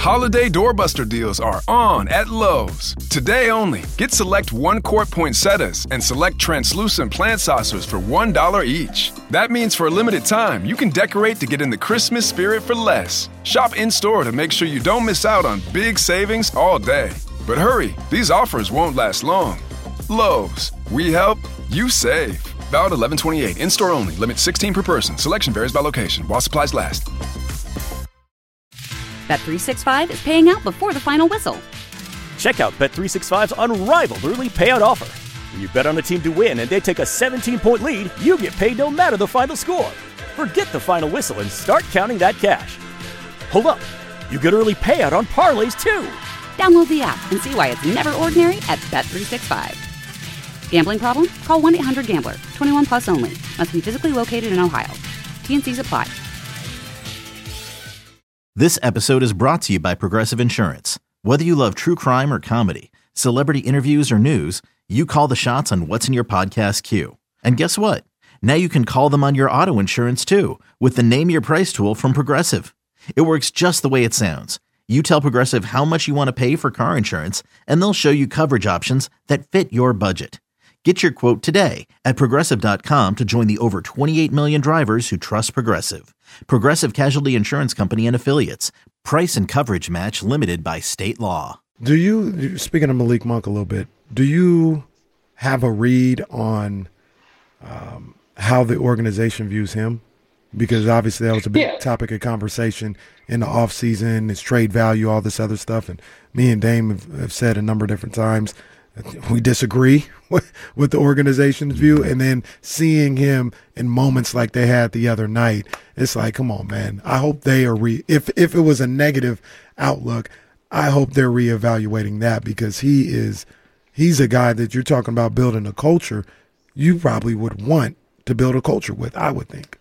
Holiday doorbuster deals are on at Lowe's. Today only, get select 1-quart poinsettias and select translucent plant saucers for $1 each. That means for a limited time, you can decorate to get in the Christmas spirit for less. Shop in-store to make sure you don't miss out on big savings all day. But hurry, these offers won't last long. Lowe's, we help, you save. Valid 11/28, in-store only, limit 16 per person. Selection varies by location, while supplies last. Bet365 is paying out before the final whistle. Check out Bet365's unrivaled early payout offer. When you bet on a team to win and they take a 17-point lead, you get paid no matter the final score. Forget the final whistle and start counting that cash. Hold up, you get early payout on parlays too. Download the app and see why it's never ordinary at Bet365. Gambling problem? Call 1-800-GAMBLER. 21 plus only. Must be physically located in Ohio. T&Cs apply. This episode is brought to you by Progressive Insurance. Whether you love true crime or comedy, celebrity interviews or news, you call the shots on what's in your podcast queue. And guess what? Now you can call them on your auto insurance too with the Name Your Price tool from Progressive. It works just the way it sounds. You tell Progressive how much you want to pay for car insurance, and they'll show you coverage options that fit your budget. Get your quote today at Progressive.com to join the over 28 million drivers who trust Progressive. Progressive Casualty Insurance Company and Affiliates. Price and coverage match limited by state law. Do you, speaking of Malik Monk a little bit, do you have a read on how the organization views him? Because obviously that was a big topic of conversation in the offseason, his trade value, all this other stuff. And me and Dame have said a number of different times we disagree with the organization's view, and then seeing him in moments like they had the other night, it's like, come on, man. I hope they are if it was a negative outlook, I hope they're reevaluating that, because he's a guy that you're talking about building a culture you probably would want to build a culture with, I would think.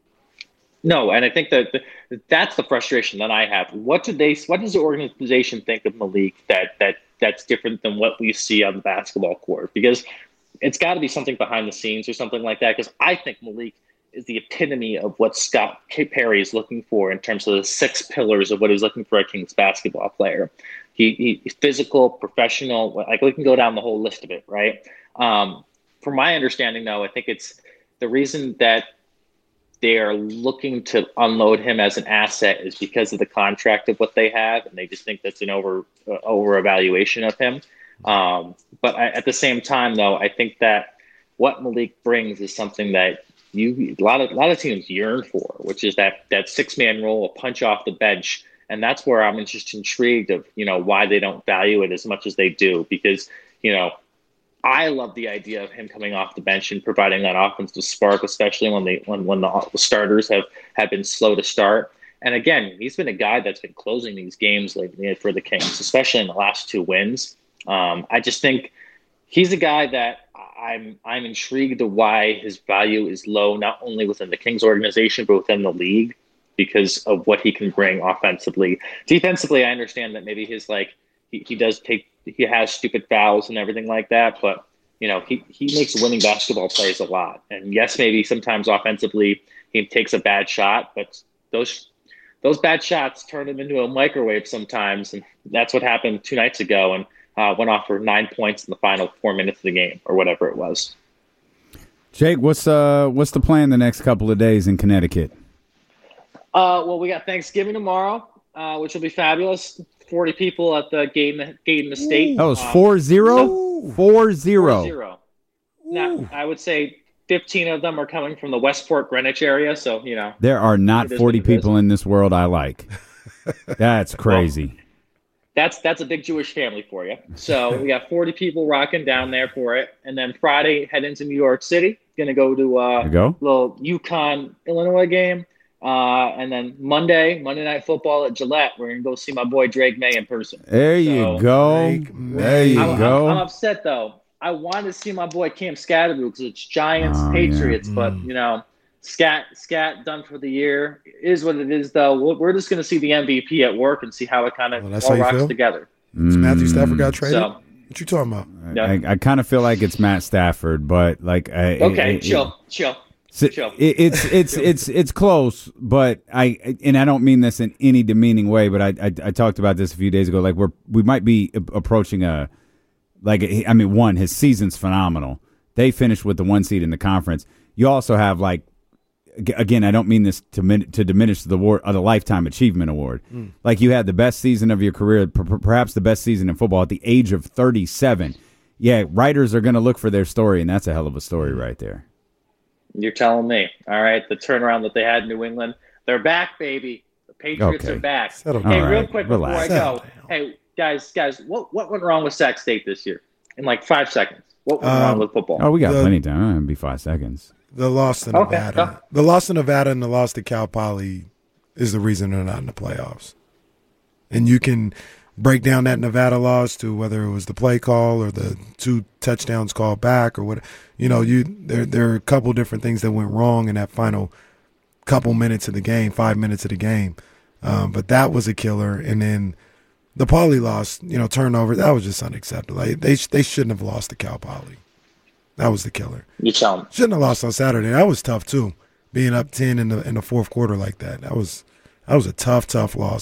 No, and I think that that's the frustration that I have. What does the organization think of Malik that's different than what we see on the basketball court? Because it's got to be something behind the scenes or something like that. Because I think Malik is the epitome of what Scott Perry is looking for in terms of the 6 pillars of what he's looking for a Kings basketball player. He's physical, professional. Like, we can go down the whole list of it, right? From my understanding, though, I think it's the reason that they are looking to unload him as an asset is because of the contract of what they have, and they just think that's an over evaluation of him. But at the same time, though, I think that what Malik brings is something that a lot of teams yearn for, which is that 6-man role, a punch off the bench, and that's where I'm just intrigued of why they don't value it as much as they do, because I love the idea of him coming off the bench and providing that offensive spark, especially when the starters have been slow to start. And again, he's been a guy that's been closing these games lately for the Kings, especially in the last 2 wins. I just think he's a guy that I'm intrigued to why his value is low, not only within the Kings organization, but within the league, because of what he can bring offensively. Defensively, I understand that maybe he has stupid fouls and everything like that, but he makes winning basketball plays a lot. And yes, maybe sometimes offensively he takes a bad shot, but those bad shots turn him into a microwave sometimes, and that's what happened 2 nights ago, and went off for 9 points in the final 4 minutes of the game, or whatever it was. Jake, what's the plan the next couple of days in Connecticut? Well, we got Thanksgiving tomorrow, which will be fabulous. 40 people at the gate in the state. Oh, it's 4-0? 4-0. Now, I would say 15 of them are coming from the Westport, Greenwich area, so, There are not 40 people in this world I like. That's crazy. Well, that's a big Jewish family for you. So we got 40 people rocking down there for it. And then Friday, head into New York City. Going to go to a little UConn, Illinois game. And then Monday Night Football at Gillette. We're going to go see my boy Drake May in person. There you go. There you go. I'm upset, though. I wanted to see my boy Cam Scatteroo because it's Giants, Patriots. Yeah. But, Scat done for the year. It is what it is, though. We're just going to see the MVP at work and see how it kind of all rocks together. Matthew Stafford got traded? What you talking about? I kind of feel like it's Matt Stafford, but like... Okay, chill. So it's close, but I don't mean this in any demeaning way, but I talked about this a few days ago. Like we might be approaching his season's phenomenal. They finished with the 1 seed in the conference. You also have again, I don't mean this to diminish the award of the Lifetime Achievement Award. Like you had the best season of your career, perhaps the best season in football at the age of 37. Yeah, writers are going to look for their story, and that's a hell of a story right there. You're telling me. All right, the turnaround that they had in New England, they're back, baby. The Patriots are back. Hey, real quick before I go. Hey, guys, what went wrong with Sac State this year? In 5 seconds. What went wrong with football? Oh, we got plenty of time. It'll be 5 seconds. The loss to Nevada. Okay. The loss to Nevada and the loss to Cal Poly is the reason they're not in the playoffs. And you can break down that Nevada loss to whether it was the play call or the 2 touchdowns called back or what. There are a couple different things that went wrong in that final couple minutes of the game, 5 minutes of the game. But that was a killer. And then the Poly loss, turnover, that was just unacceptable. They shouldn't have lost to Cal Poly. That was the killer. You tell them. Shouldn't have lost on Saturday. That was tough too. Being up 10 in the fourth quarter like that. That was a tough loss.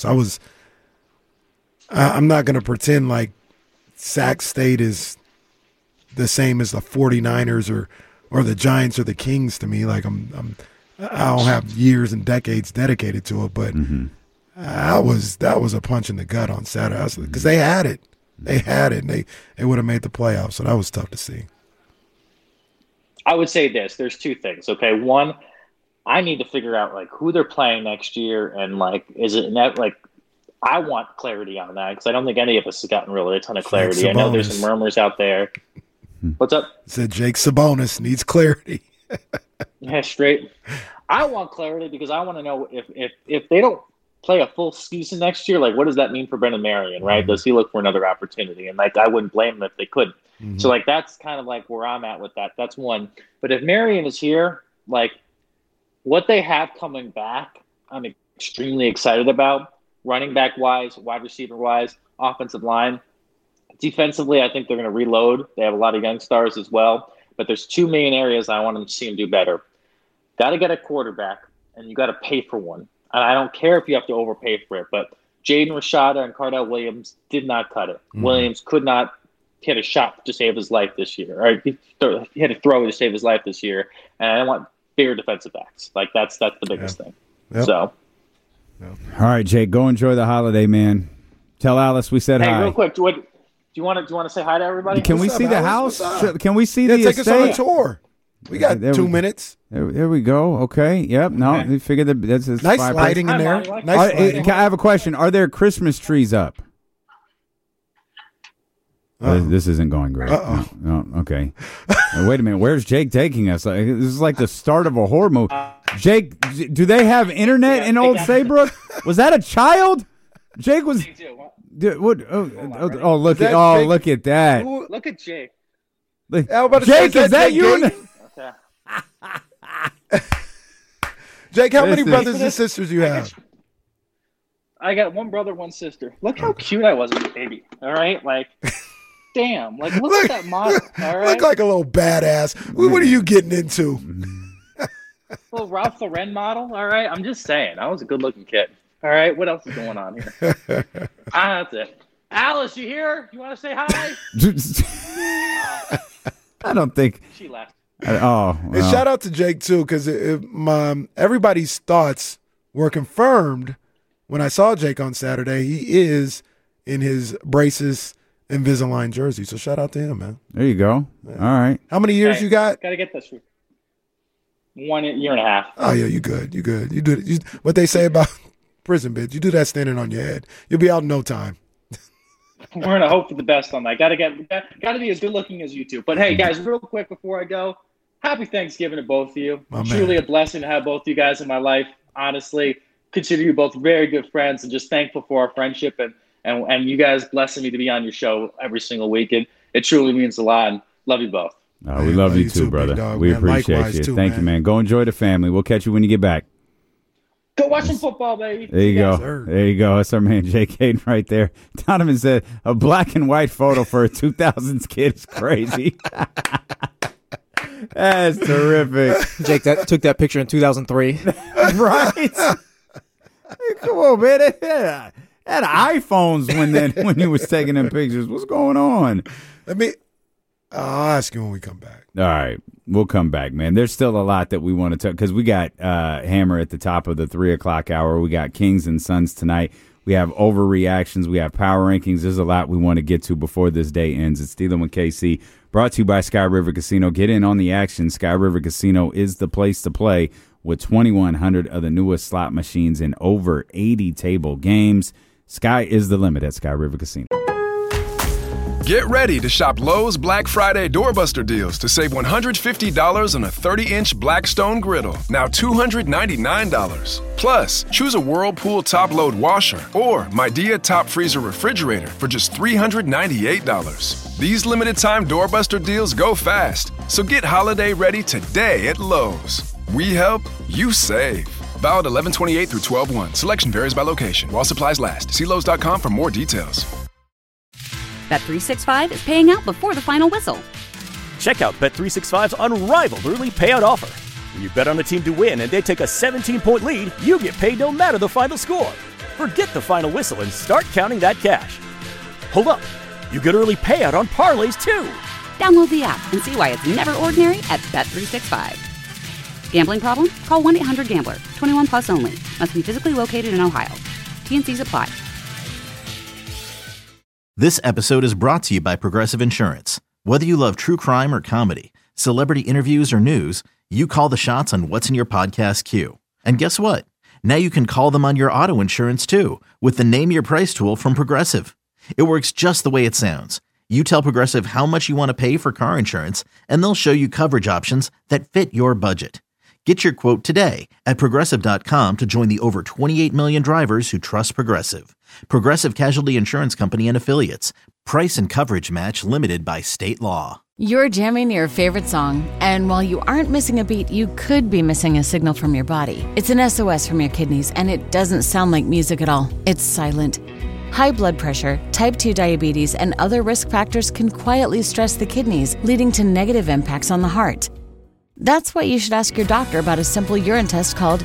I'm not going to pretend like Sac State is the same as the 49ers or the Giants or the Kings to me. Like I don't have years and decades dedicated to it, but that was a punch in the gut on Saturday because they had it. They had it, and they would have made the playoffs. So that was tough to see. I would say this. There's 2 things. Okay, one, I need to figure out who they're playing next year, and is it net I want clarity on that because I don't think any of us have gotten really a ton of clarity. I know there's some murmurs out there. What's up? Said Jake Sabonis needs clarity. Yeah, straight. I want clarity because I want to know if they don't play a full season next year, what does that mean for Brennan Marion, right? Mm-hmm. Does he look for another opportunity? And I wouldn't blame him if they couldn't. Mm-hmm. So that's kind of where I'm at with that. That's one. But if Marion is here, what they have coming back, I'm extremely excited about. Running back wise, wide receiver wise, offensive line. Defensively, I think they're going to reload. They have a lot of young stars as well. But there's 2 main areas I want them to see them do better. Got to get a quarterback, and you got to pay for one. And I don't care if you have to overpay for it, but Jaden Rashada and Cardell Williams did not cut it. Mm-hmm. Williams could not hit a shot to save his life this year. Or he had a throw to save his life this year. And I want bigger defensive backs. That's the biggest thing. Yep. So. Yep. All right, Jake, go enjoy the holiday, man. Tell Alice we said hi. Hey, real quick, do you want to say hi to everybody? Can we see the house? Can we see the estate? Take us on a tour. We got 2 minutes. There we go. Okay. Yep. No, we figured that's nice lighting in there. Nice lighting. I have a question. Are there Christmas trees up? This isn't going great. No, okay. Wait a minute. Where's Jake taking us? This is like the start of a horror movie. Jake, do they have internet in Old Saybrook? Was that a child? Jake was. Look at that. Look at Jake. Jake, is that you? Jake, how many brothers and sisters you have? I got 1 brother, 1 sister. Look how cute I was as a baby. All right, damn, look at that model. All right, look like a little badass. What are you getting into? Little Ralph Lauren model. All right, I'm just saying, I was a good-looking kid. All right, what else is going on here? That's it. Alice, you here? You want to say hi? I don't think she left. And shout out to Jake too, because everybody's thoughts were confirmed when I saw Jake on Saturday. He is in his braces Invisalign jersey, so shout out to him, man. There you go. Yeah. All right. How many years you got? Got to get this. 1 year and a half. Oh yeah, you good. You good. You do what they say about prison bids. You do that standing on your head. You'll be out in no time. We're gonna hope for the best on that. Got to be as good looking as you two. But hey, guys, real quick before I go, happy Thanksgiving to both of you. Truly a blessing to have both of you guys in my life. Honestly, consider you both very good friends, and just thankful for our friendship and you guys blessing me to be on your show every single week. And it truly means a lot. And love you both. We love you too, brother. Dog, we appreciate you. Thank you, man. Go enjoy the family. We'll catch you when you get back. Go watch some football, baby. There you go. Sir. There you go. That's our man, Jake Hayden, right there. Donovan said, a black and white photo for a 2000s kid is crazy. That's terrific. Jake took that picture in 2003. Right? Hey, come on, man. They had iPhones when he was taking them pictures. What's going on? I'll ask you when we come back. All right. We'll come back, man. There's still a lot that we want to talk because we got Hammer at the top of the 3 o'clock hour. We got Kings and Suns tonight. We have overreactions. We have power rankings. There's a lot we want to get to before this day ends. It's Steelin' with KC, brought to you by Sky River Casino. Get in on the action. Sky River Casino is the place to play with 2,100 of the newest slot machines and over 80 table games. Sky is the limit at Sky River Casino. Get ready to shop Lowe's Black Friday doorbuster deals to save $150 on a 30-inch Blackstone griddle, now $299. Plus, choose a Whirlpool top-load washer or Midea top freezer refrigerator for just $398. These limited-time doorbuster deals go fast, so get holiday ready today at Lowe's. We help, you save. Valid 11/28 through 12/1. Selection varies by location. While supplies last. See Lowe's.com for more details. Bet365 is paying out before the final whistle. Check out Bet365's unrivaled early payout offer. When you bet on a team to win and they take a 17-point lead, you get paid no matter the final score. Forget the final whistle and start counting that cash. Hold up. You get early payout on parlays, too. Download the app and see why it's never ordinary at Bet365. Gambling problem? Call 1-800-GAMBLER. 21 plus only. Must be physically located in Ohio. T&Cs apply. This episode is brought to you by Progressive Insurance. Whether you love true crime or comedy, celebrity interviews or news, you call the shots on what's in your podcast queue. And guess what? Now you can call them on your auto insurance too with the Name Your Price tool from Progressive. It works just the way it sounds. You tell Progressive how much you want to pay for car insurance, and they'll show you coverage options that fit your budget. Get your quote today at Progressive.com to join the over 28 million drivers who trust Progressive. Progressive Casualty Insurance Company and Affiliates. Price and coverage match limited by state law. You're jamming your favorite song, and while you aren't missing a beat, you could be missing a signal from your body. It's an SOS from your kidneys, and it doesn't sound like music at all. It's silent. High blood pressure, type 2 diabetes, and other risk factors can quietly stress the kidneys, leading to negative impacts on the heart. That's why you should ask your doctor about a simple urine test called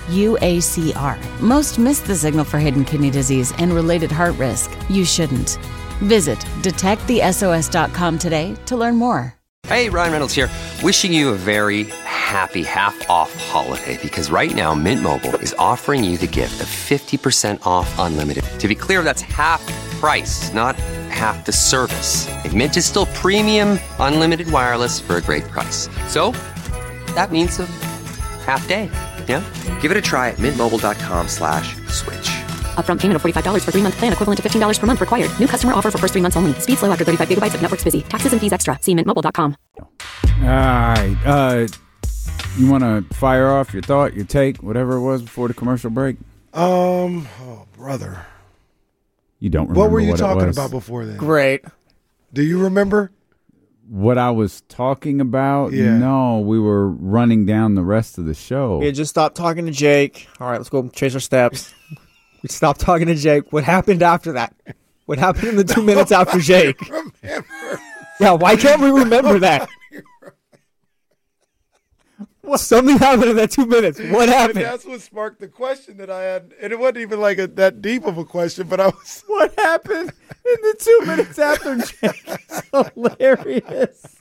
UACR. Most miss the signal for hidden kidney disease and related heart risk. You shouldn't. Visit detectthesos.com today to learn more. Hey, Ryan Reynolds here, wishing you a very happy half-off holiday, because right now Mint Mobile is offering you the gift of 50% off unlimited. To be clear, that's half price, not half the service. And Mint is still premium unlimited wireless for a great price. So that means a half day, yeah? Give it a try at mintmobile.com/switch. Upfront payment of $45 for 3-month plan, equivalent to $15 per month required. New customer offer for first 3 months only. Speed slow after 35 gigabytes if network's busy. Taxes and fees extra. See mintmobile.com. All right. You want to fire off your thought, your take, whatever it was before the commercial break? Oh, brother. You don't remember what were you what talking about before then? Great. Do you remember? What I was talking about? Yeah. No, we were running down the rest of the show. Yeah, just stop talking to Jake. All right, let's go chase our steps. We stopped talking to Jake. What happened after that? What happened in the 2 minutes after Jake? Yeah, why can't we remember that? Something happened in that 2 minutes. What happened? And that's what sparked the question that I had. And it wasn't even like that deep of a question, but I was. What happened in the 2 minutes after Jake? It's hilarious.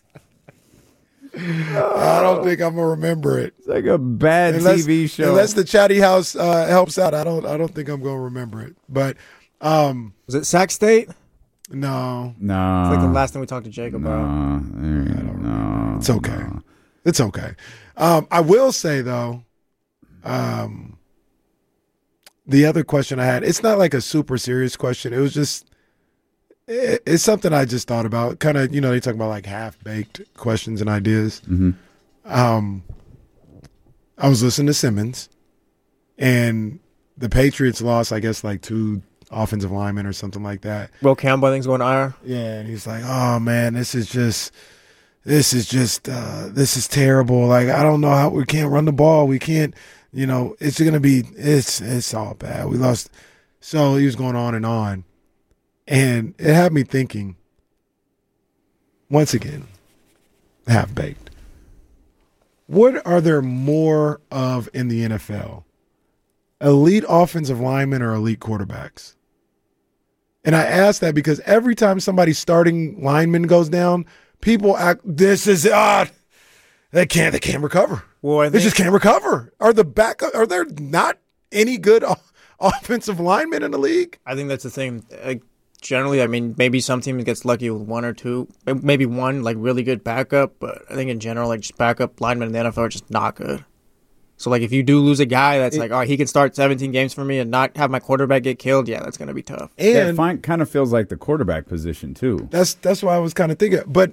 I don't think I'm gonna remember it. It's like a bad TV show. Unless the chatty house helps out, I don't think I'm gonna remember it. But was it Sac State? No. It's like the last time we talked to Jake about. No. It's okay. No. It's okay. I will say though, the other question I had, it's not like a super serious question. It was just. It's something I just thought about. Kind of, they talk about like half-baked questions and ideas. Mm-hmm. I was listening to Simmons, and the Patriots lost, I guess, like 2 offensive linemen or something like that. Will Campbell, I think, is going to IR. Yeah, and he's like, "Oh man, this is terrible. Like, I don't know how we can't run the ball. We can't, it's gonna be, it's all bad. We lost." So he was going on and on. And it had me thinking, once again, half-baked. What are there more of in the NFL? Elite offensive linemen or elite quarterbacks? And I ask that because every time somebody's starting lineman goes down, people act, they can't recover. Well, they just can't recover. Are there not any good offensive linemen in the league? I think that's the thing. Generally, I mean, maybe some team gets lucky with one or two, maybe one like really good backup, but I think in general, like just backup linemen in the NFL are just not good. So like if you do lose a guy that's like, oh, he can start 17 games for me and not have my quarterback get killed, yeah, that's going to be tough. And it kind of feels like the quarterback position too. That's why I was kind of thinking, but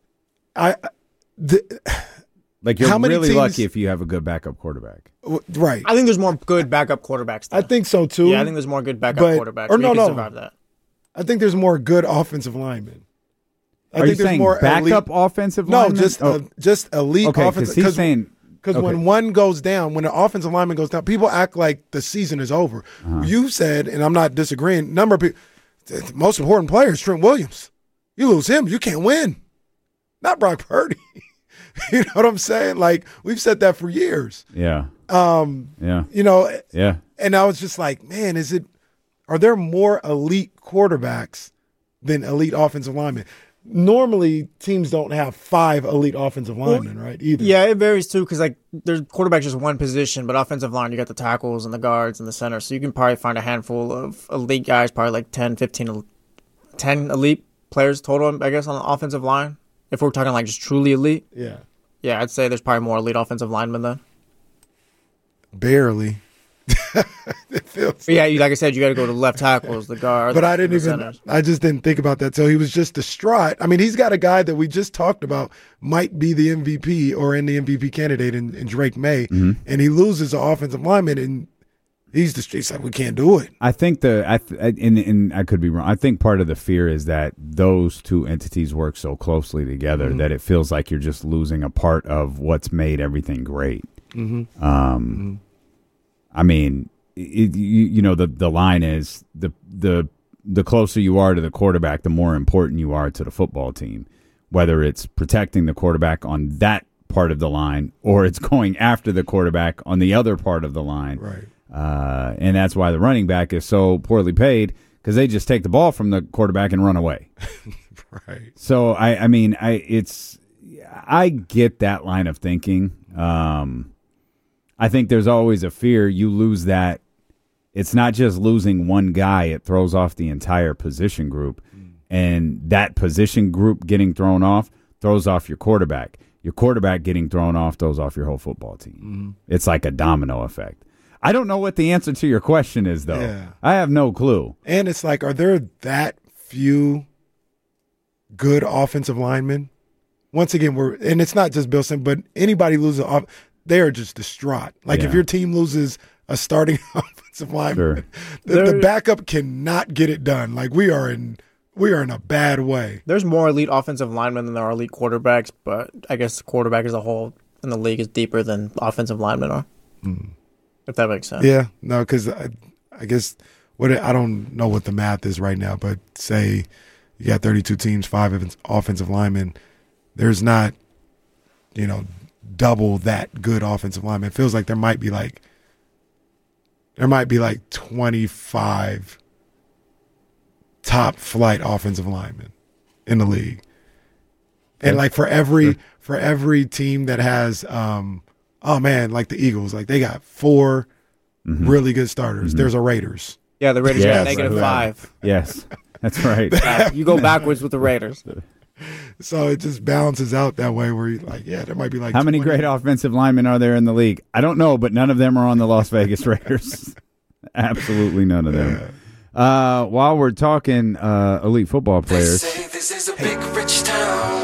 like you're really lucky if you have a good backup quarterback. Right. I think there's more good backup quarterbacks. I think so too. Yeah, I think there's more good backup quarterbacks. Or no, survive that. I think there's more good offensive linemen. Are you saying more backup offensive linemen? No, just elite offensive. Because he's saying when one goes down, when an offensive lineman goes down, people act like the season is over. You said, and I'm not disagreeing. Number of people, the most important player is Trent Williams. You lose him, you can't win. Not Brock Purdy. You know what I'm saying? Like we've said that for years. Yeah. Yeah. You know. Yeah. And I was just like, man, are there more elite quarterbacks than elite offensive linemen? Normally, teams don't have 5 elite offensive linemen, right? Either. Yeah, it varies too because like there's quarterback's just one position, but offensive line you got the tackles and the guards and the center, so you can probably find a handful of elite guys, probably like 10 elite players total, I guess, on the offensive line. If we're talking like just truly elite, yeah, I'd say there's probably more elite offensive linemen then. Barely. It feels yeah, like I said, you got to go to the left tackles, the guards. But I just didn't think about that. So he was just distraught. I mean, he's got a guy that we just talked about might be the MVP or in the MVP candidate in Drake May, and he loses an offensive lineman, and he's like, we can't do it. I think and I could be wrong. I think part of the fear is that those two entities work so closely together that it feels like you're just losing a part of what's made everything great. I mean, you know, the line is the closer you are to the quarterback, the more important you are to the football team, whether it's protecting the quarterback on that part of the line or it's going after the quarterback on the other part of the line. Right. And that's why the running back is so poorly paid because they just take the ball from the quarterback and run away. Right. So I mean, I get that line of thinking. I think there's always a fear you lose that. It's not just losing one guy. It throws off the entire position group. And that position group getting thrown off throws off your quarterback. Your quarterback getting thrown off throws off your whole football team. It's like a domino effect. I don't know what the answer to your question is, though. Yeah. I have no clue. And it's like, are there that few good offensive linemen? Once again, and it's not just Bill Simmons, but anybody loses they are just distraught. Like if your team loses a starting offensive lineman, the backup cannot get it done. Like we are in a bad way. There's more elite offensive linemen than there are elite quarterbacks, but I guess the quarterback as a whole in the league is deeper than offensive linemen are. If that makes sense. Yeah, no, because I guess I don't know what the math is right now, but say you got 32 teams, 5 offensive linemen. There's not, double that good offensive lineman. It feels like there might be like 25 top flight offensive linemen in the league. And like for every team that has like the Eagles, like they got 4 really good starters. There's a Raiders. Yeah, the Raiders got -5. Yes. That's right. You go backwards with the Raiders. So it just balances out that way where you're like, there might be like how many great offensive linemen are there in the league? I don't know, but none of them are on the Las Vegas Raiders. Absolutely none of them. While we're talking elite football players. They say this is a big rich town.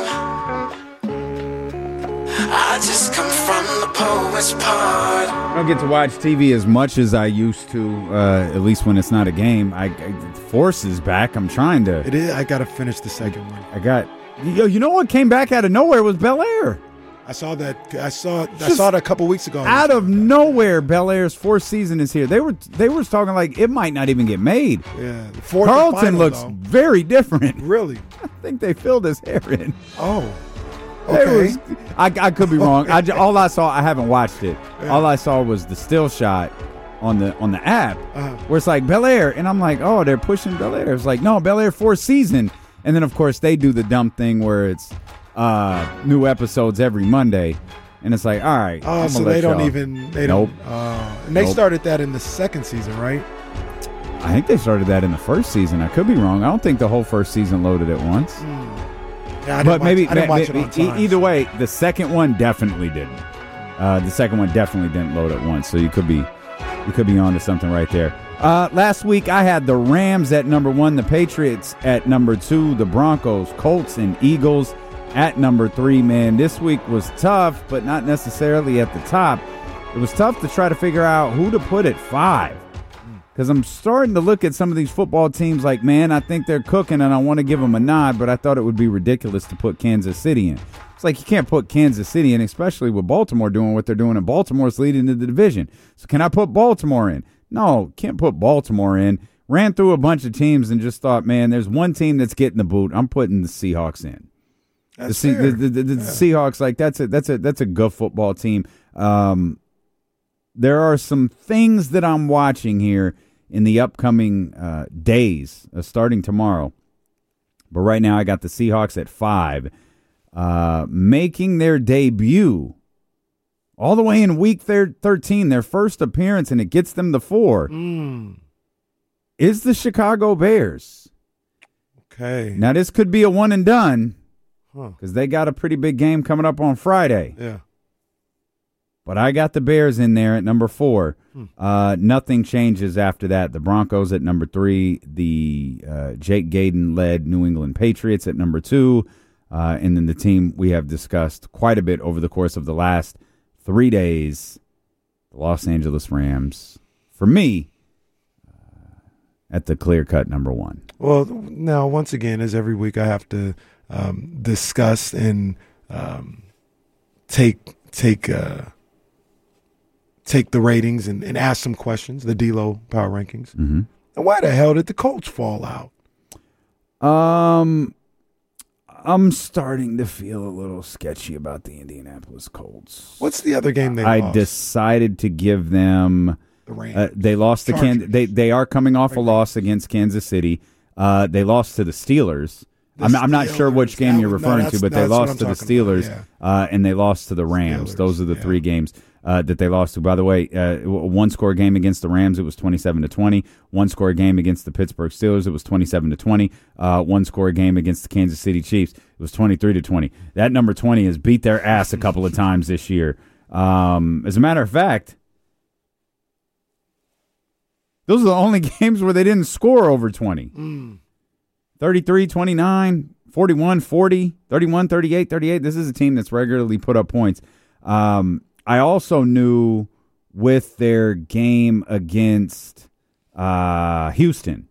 I just come from the poet's part. I don't get to watch TV as much as I used to, at least when it's not a game. Force is back. I'm trying to. It is. I got to finish the second one. You know what came back out of nowhere was Bel Air. I saw that. I saw it a couple weeks ago. Out of nowhere, Bel Air's 4th season is here. They were talking like it might not even get made. Yeah, Carlton looks very different. Really? I think they filled his hair in. Oh. Okay. I could be wrong. All I saw, I haven't watched it. Yeah. All I saw was the still shot on the app where it's like Bel Air, and I'm like, oh, they're pushing Bel Air. It's like, no, Bel Air 4th season, and then of course they do the dumb thing where it's new episodes every Monday, and it's like, all right. Oh, so they don't even. Nope. And they started that in the second season, right? I think they started that in the first season. I could be wrong. I don't think the whole first season loaded at once. Yeah, but maybe either way, the second one definitely didn't. The second one definitely didn't load at once. So you could be onto something right there. Last week I had the Rams at number 1, the Patriots at number 2, the Broncos, Colts, and Eagles at number 3. Man, this week was tough, but not necessarily at the top. It was tough to try to figure out who to put at 5. Because I'm starting to look at some of these football teams like, man, I think they're cooking and I want to give them a nod, but I thought it would be ridiculous to put Kansas City in. It's like you can't put Kansas City in, especially with Baltimore doing what they're doing, and Baltimore's leading the division. So can I put Baltimore in? No, can't put Baltimore in. Ran through a bunch of teams and just thought, man, there's one team that's getting the boot. I'm putting the Seahawks in. The Seahawks, like that's a good football team. There are some things that I'm watching here in the upcoming days, starting tomorrow. But right now I got the Seahawks at 5, making their debut all the way in week 13, their first appearance, and it gets them to 4, is the Chicago Bears. Okay. Now this could be a one and done because they got a pretty big game coming up on Friday. Yeah. But I got the Bears in there at number 4. Nothing changes after that. The Broncos at number 3. The Jake Gayden-led New England Patriots at number 2. And then the team we have discussed quite a bit over the course of the last 3 days, the Los Angeles Rams, for me, at the clear-cut number 1. Well, now, once again, as every week I have to discuss and take the ratings and ask some questions, the D-Lo Power Rankings. Mm-hmm. And why the hell did the Colts fall out? I'm starting to feel a little sketchy about the Indianapolis Colts. What's the other game they I lost? decided to give them the Rams. They lost to Kansas. They are coming off a loss against Kansas City. They lost to the Steelers. I'm not sure which game you're referring to, but they lost to the Steelers, and they lost to the Rams. Those are the 3 games that they lost to. By the way, one-score game against the Rams, it was 27-20. One-score game against the Pittsburgh Steelers, it was 27-20. One-score game against the Kansas City Chiefs, it was 23-20. That number 20 has beat their ass a couple of times this year. As a matter of fact, those are the only games where they didn't score over 20. 33-29, 41-40, 31-38. This is a team that's regularly put up points. I also knew with their game against Houston,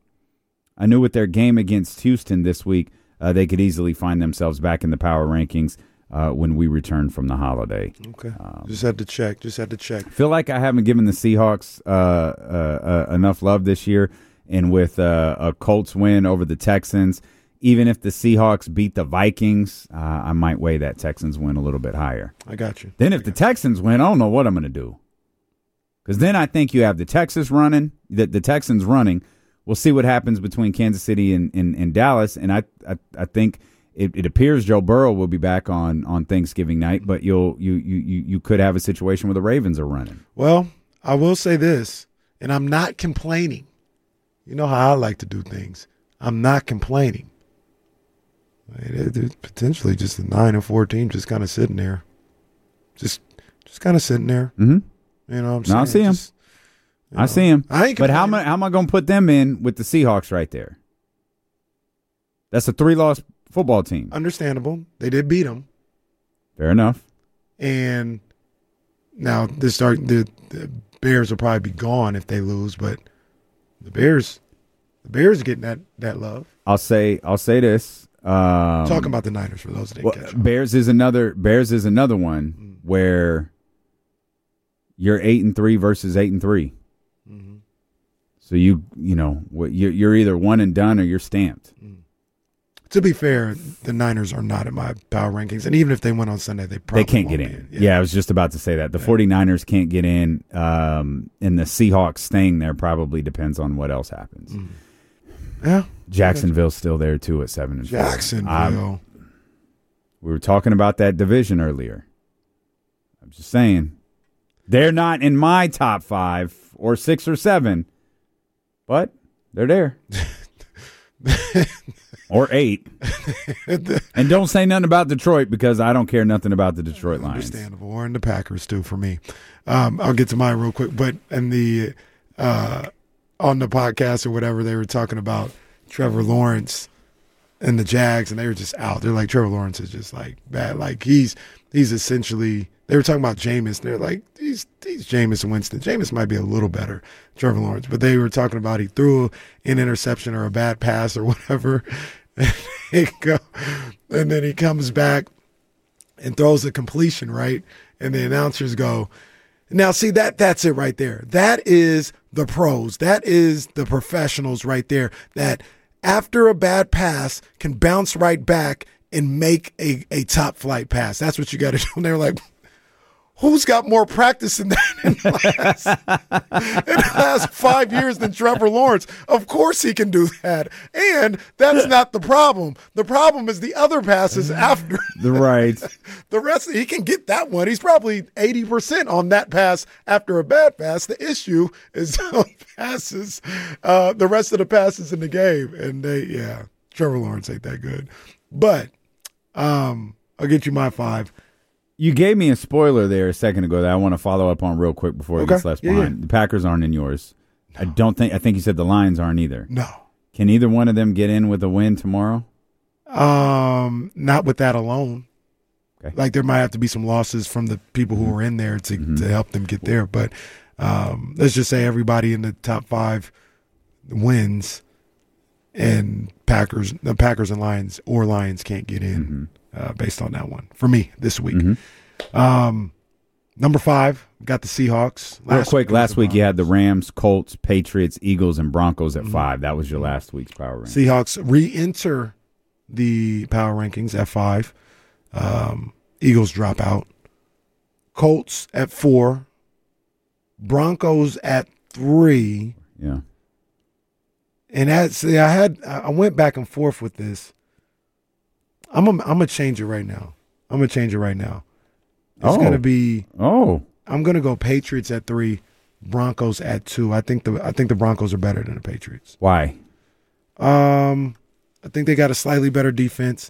this week, they could easily find themselves back in the power rankings when we return from the holiday. Okay. Just had to check. Feel like I haven't given the Seahawks enough love this year. And with a Colts win over the Texans, even if the Seahawks beat the Vikings, I might weigh that Texans win a little bit higher. I got you. Then if the Texans win, I don't know what I'm going to do. Because then I think you have the Texans running. We'll see what happens between Kansas City and Dallas. And I think it appears Joe Burrow will be back on Thanksgiving night, but you could have a situation where the Ravens are running. Well, I will say this, and I'm not complaining. You know how I like to do things. I'm not complaining. It's potentially just a 9-4 team just kind of sitting there. Just kind of sitting there. Mm-hmm. You know what I'm saying? No, I see him. I see him. But how am I going to put them in with the Seahawks right there? That's a 3-loss football team. Understandable. They did beat them. Fair enough. And now the Bears will probably be gone if they lose, but the Bears are getting that love. I'll say this. Talking about the Niners for those that didn't catch on. Bears is another one where you're 8-3 versus 8-3. Mm-hmm. So you're either one and done or you're stamped. To be fair, the Niners are not in my power rankings, and even if they went on Sunday, they probably can't get in. Yeah, I was just about to say that. The 49ers can't get in, and the Seahawks staying there probably depends on what else happens. Yeah. Jacksonville's still there, too, at 7-4. Jacksonville. We were talking about that division earlier. I'm just saying. They're not in my top 5 or 6 or 7, but they're there. Or 8. And don't say nothing about Detroit because I don't care nothing about the Detroit Lions. Understandable. Or in the Packers, too, for me. I'll get to mine real quick. But in the on the podcast or whatever, they were talking about Trevor Lawrence and the Jags, and they were just out. They're like, Trevor Lawrence is just like bad. Like he's essentially. They were talking about Jameis. They're like, he's Jameis and Winston. Jameis might be a little better, Trevor Lawrence. But they were talking about he threw an interception or a bad pass or whatever. And then he comes back and throws a completion, right? And the announcers go, now see, that's it right there. That is the pros. That is the professionals right there that after a bad pass can bounce right back and make a top flight pass. That's what you got to do. And they were like, who's got more practice in that in the last 5 years than Trevor Lawrence? Of course he can do that. And that's not the problem. The problem is the other passes after. Right. The rest, he can get that one. He's probably 80% on that pass after a bad pass. The issue is those passes, the rest of the passes in the game. And Trevor Lawrence ain't that good. But I'll get you my 5. You gave me a spoiler there a second ago that I want to follow up on real quick before it gets left behind. The Packers aren't in yours. No. I think you said the Lions aren't either. No. Can either one of them get in with a win tomorrow? Not with that alone. Okay. Like there might have to be some losses from the people who are in there to help them get there. But let's just say everybody in the top 5 wins, and the Packers and Lions can't get in. Based on that one for me this week. Number 5, got the Seahawks. Last week you had the Rams, Colts, Patriots, Eagles, and Broncos at 5. That was your last week's power ranking. Seahawks re-enter the power rankings at 5. Eagles drop out. Colts at 4. Broncos at 3. Yeah. And I went back and forth with this. I'm gonna change it right now. It's gonna be. I'm gonna go Patriots at 3, Broncos at 2. I think the Broncos are better than the Patriots. Why? I think they got a slightly better defense,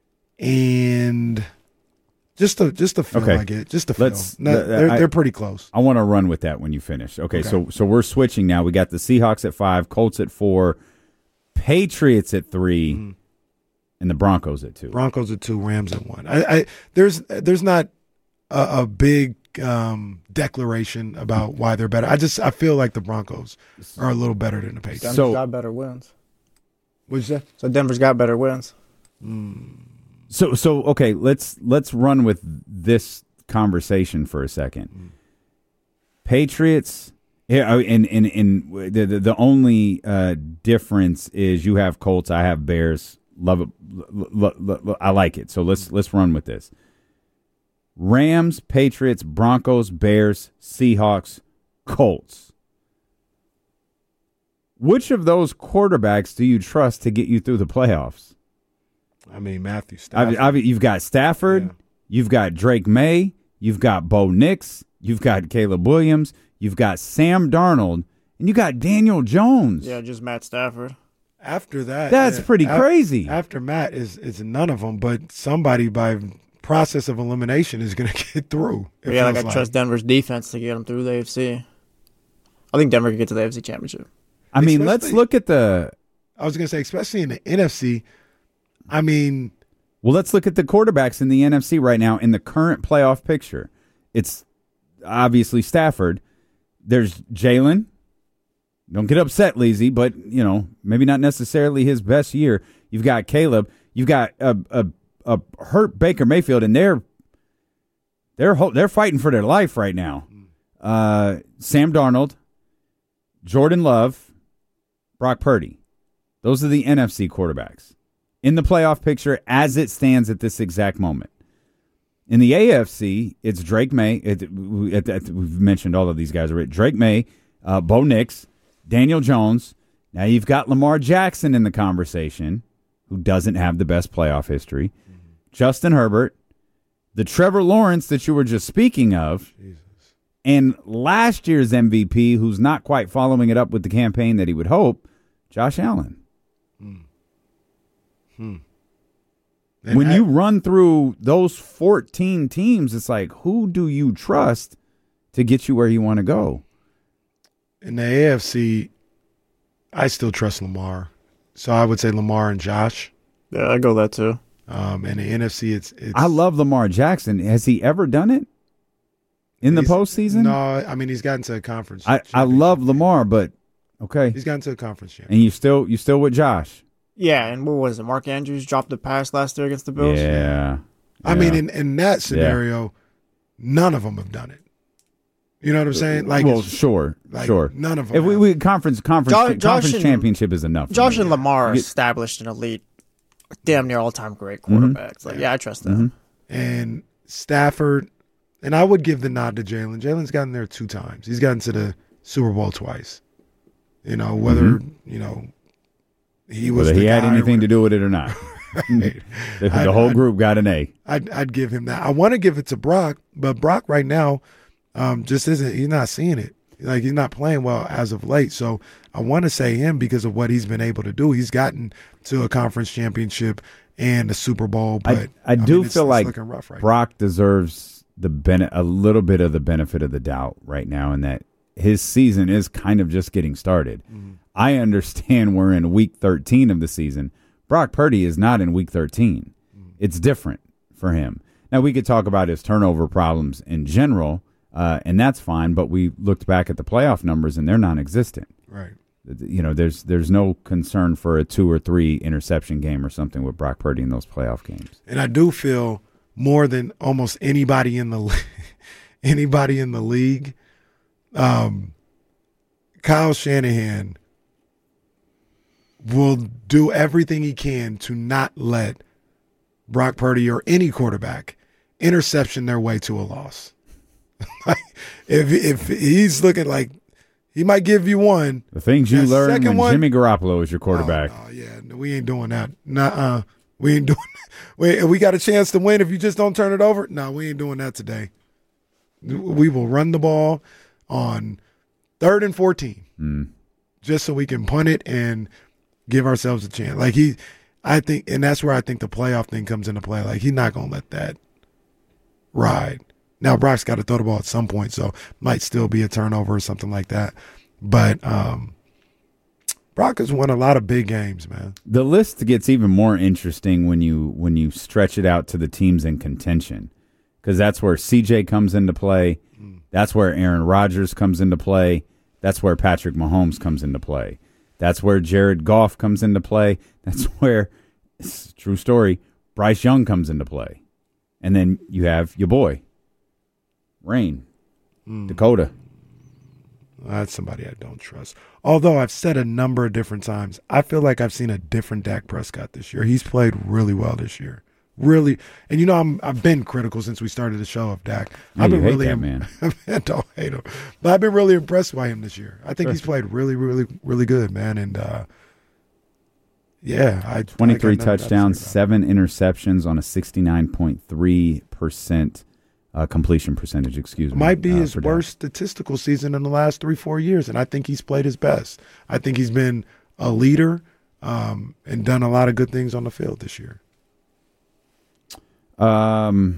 and just to feel like it. Just to feel. They're pretty close. I want to run with that when you finish. Okay. So we're switching now. We got the Seahawks at 5, Colts at 4, Patriots at 3. And the Broncos at 2. Broncos at 2, Rams at 1. There's not a big declaration about why they're better. I feel like the Broncos are a little better than the Patriots. Denver's got better wins. What'd you say? So Denver's got better wins. So okay, let's run with this conversation for a second. Patriots. Yeah, and the only difference is you have Colts, I have Bears. Love it. I like it. So let's run with this. Rams, Patriots, Broncos, Bears, Seahawks, Colts. Which of those quarterbacks do you trust to get you through the playoffs? I mean, Matthew Stafford. You've got Stafford. You've got Drake May. You've got Bo Nix. You've got Caleb Williams. You've got Sam Darnold. And you got Daniel Jones. Yeah, just Matt Stafford. After that, that's pretty crazy. After Matt is none of them, but somebody by process of elimination is going to get through. I trust Denver's defense to get them through the AFC. I think Denver can get to the AFC Championship. I mean, let's look at the. I was going to say, especially in the NFC. I mean, well, let's look at the quarterbacks in the NFC right now in the current playoff picture. It's obviously Stafford. There's Jalen. Don't get upset, Leezy, but, maybe not necessarily his best year. You've got Caleb. You've got a hurt Baker Mayfield, and they're fighting for their life right now. Sam Darnold, Jordan Love, Brock Purdy. Those are the NFC quarterbacks. in the playoff picture as it stands at this exact moment. In the AFC, it's Drake May. We've mentioned all of these guys already. Drake May, Bo Nix, Daniel Jones. Now you've got Lamar Jackson in the conversation, who doesn't have the best playoff history. Justin Herbert, the Trevor Lawrence that you were just speaking of, and last year's MVP, who's not quite following it up with the campaign that he would hope, Josh Allen. When you run through those 14 teams, it's like, who do you trust to get you where you want to go? In the AFC, I still trust Lamar. So I would say Lamar and Josh. Yeah, I go that too. In the NFC, it's I love Lamar Jackson. Has he ever done it in the postseason? No, I mean, he's gotten to a conference. I love Lamar, but okay. He's gotten to a conference championship. And you still with Josh? Yeah, and what was it? Mark Andrews dropped the pass last year against the Bills? Yeah. I mean, in that scenario, none of them have done it. You know what I'm saying? Like, well, sure. None of them. If we conference championship is enough. Josh and Lamar established an elite, damn near all-time great quarterbacks. Mm-hmm. I trust them. And Stafford, and I would give the nod to Jalen. Jalen's gotten there 2 times. He's gotten to the Super Bowl twice. You know, whether he was whether he had anything to do with it or not. The whole group got an A. I'd give him that. I want to give it to Brock, but Brock right now just isn't. He's not seeing it. Like, he's not playing well as of late. So I want to say him because of what he's been able to do. He's gotten to a conference championship and a Super Bowl. But I do feel like right Brock deserves a little bit of the benefit of the doubt right now, in that his season is kind of just getting started. I understand we're in week 13 of the season. Brock Purdy is not in week 13. It's different for him. Now, we could talk about his turnover problems in general, and that's fine, but we looked back at the playoff numbers, and they're non-existent. Right. You know, there's no concern for a 2 or 3 interception game or something with Brock Purdy in those playoff games. And I do feel more than almost anybody in the league, Kyle Shanahan will do everything he can to not let Brock Purdy or any quarterback interception their way to a loss. if he's looking like he might give you one. The things you learned when Jimmy Garoppolo was your quarterback. Oh, yeah, we ain't doing that. Nuh-uh. We ain't doing that. We got a chance to win if you just don't turn it over. No, we ain't doing that today. We will run the ball on 3rd and 14 just so we can punt it and give ourselves a chance. Like, I think, and that's where I think the playoff thing comes into play. Like, he's not going to let that ride. Now, Brock's got to throw the ball at some point, so might still be a turnover or something like that. But Brock has won a lot of big games, man. The list gets even more interesting when you stretch it out to the teams in contention, because that's where CJ comes into play. That's where Aaron Rodgers comes into play. That's where Patrick Mahomes comes into play. That's where Jared Goff comes into play. That's where, it's a true story, Bryce Young comes into play. And then you have your boy, Rain, Dakota. That's somebody I don't trust. Although I've said a number of different times, I feel like I've seen a different Dak Prescott this year. He's played really well this year. Really. And, you know, I've been critical since we started the show of Dak. I've been really man. I don't hate him. But I've been really impressed by him this year. I think he's played really, really, really good, man. And, 23 touchdowns, 7 interceptions on a 69.3% completion percentage, excuse me. Might be his worst statistical season in the last 3-4 years, and I think he's played his best. I think he's been a leader and done a lot of good things on the field this year. Well,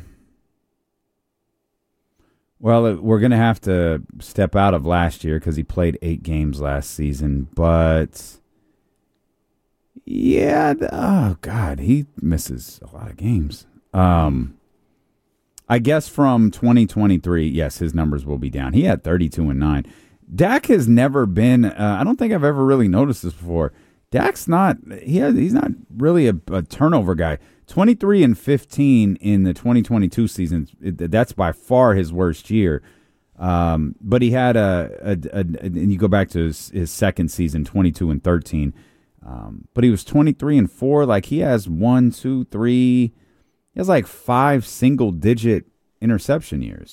we're going to have to step out of last year because he played 8 games last season. But, yeah, oh, God, he misses a lot of games. I guess from 2023, yes, his numbers will be down. He had 32-9. Dak has never been, I don't think I've ever really noticed this before. Dak's not, he's not really a turnover guy. 23-15 in the 2022 season. That's by far his worst year. But he had and you go back to his second season, 22-13. But he was 23-4. Like, he has 1, 2, 3. He has like 5 single-digit interception years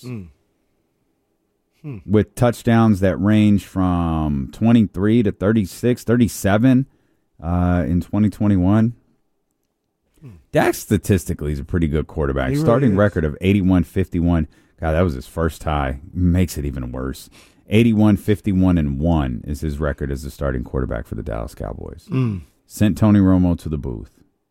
with touchdowns that range from 23 to 36, 37 in 2021. Dak statistically is a pretty good quarterback. He Starting really is. record of 81-51. God, that was his first tie. Makes it even worse. 81-51-1 is his record as a starting quarterback for the Dallas Cowboys. Sent Tony Romo to the booth.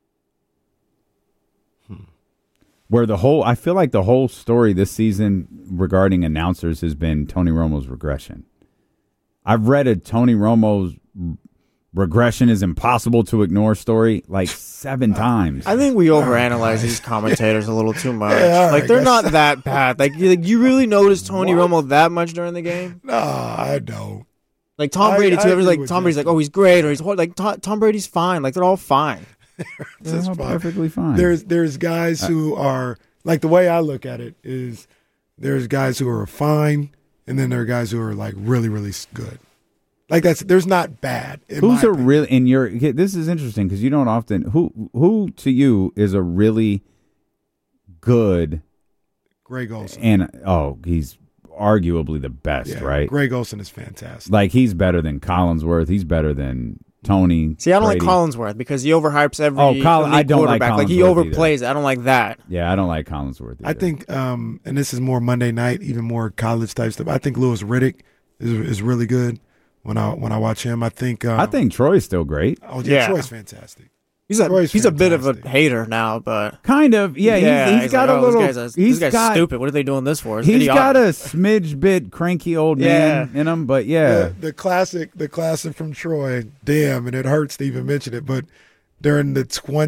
Where I feel like the whole story this season regarding announcers has been Tony Romo's regression. I've read a Tony Romo's regression is impossible to ignore story like 7 times. I think we overanalyze these commentators a little too much. Yeah, like, they're not that bad. Like, you really notice Tony Romo that much during the game? No, I don't. Like, Tom Brady, too. Everyone's like, with Tom you. Brady's like, oh, he's great, or he's like, Tom Brady's fine. Like, they're all fine. It's They're fine. perfectly fine. There's guys who are, like, the way I look at it is there's guys who are fine, and then there are guys who are, like, really, really good. Like, there's not bad. Who's a really in your? This is interesting because you don't often. Who to you is a really good Greg Olsen? And he's arguably the best, right? Greg Olsen is fantastic. Like, he's better than Collinsworth. He's better than Tony. See, I don't Brady. like Collinsworth because he overhypes every I don't like quarterback. Like, he Collinsworth overplays it. I don't like that. Yeah, I don't like Collinsworth either. I think, and this is more Monday night, even more college type stuff. I think Louis Riddick is really good when I watch him. I think Troy's still great. Oh yeah, Troy's fantastic. He's a bit of a hater now, but kind of. Yeah, he's got like, a little. This guy's stupid. What are they doing this for? It's He's idiotic. got a smidge bit cranky old man in him, but yeah. The classic from Troy. Damn, and it hurts to even mention it, but during the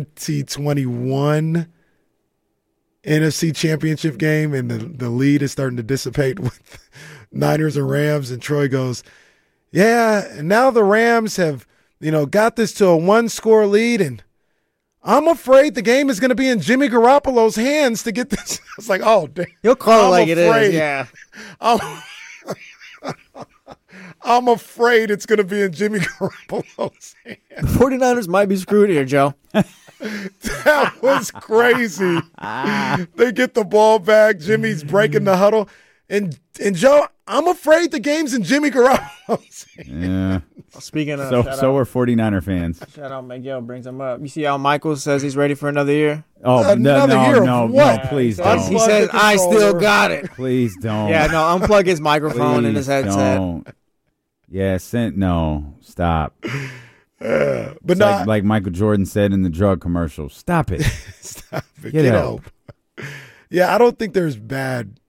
2021 NFC Championship game, and the lead is starting to dissipate with Niners and Rams, and Troy goes, "Yeah, and now the Rams have got this to a 1-score lead, and I'm afraid the game is going to be in Jimmy Garoppolo's hands to get this." I was like, "Oh, damn. He'll call it like it is." Yeah. I'm afraid it's going to be in Jimmy Garoppolo's hands. The 49ers might be screwed here, Joe. That was crazy. They get the ball back. Jimmy's breaking the huddle. And Joe, I'm afraid the game's in Jimmy Garoppolo's hands. Yeah. Speaking of so are 49er fans. Shout out Miguel brings him up. You see how Michael says he's ready for another year? Oh, Another year of what? Please He don't. says, I still got it. Please don't. Yeah, no, unplug his microphone and his Please headset. don't. Yeah, stop. But It's like Michael Jordan said in the drug commercial, stop it. Stop it. Get help. Yeah, I don't think there's bad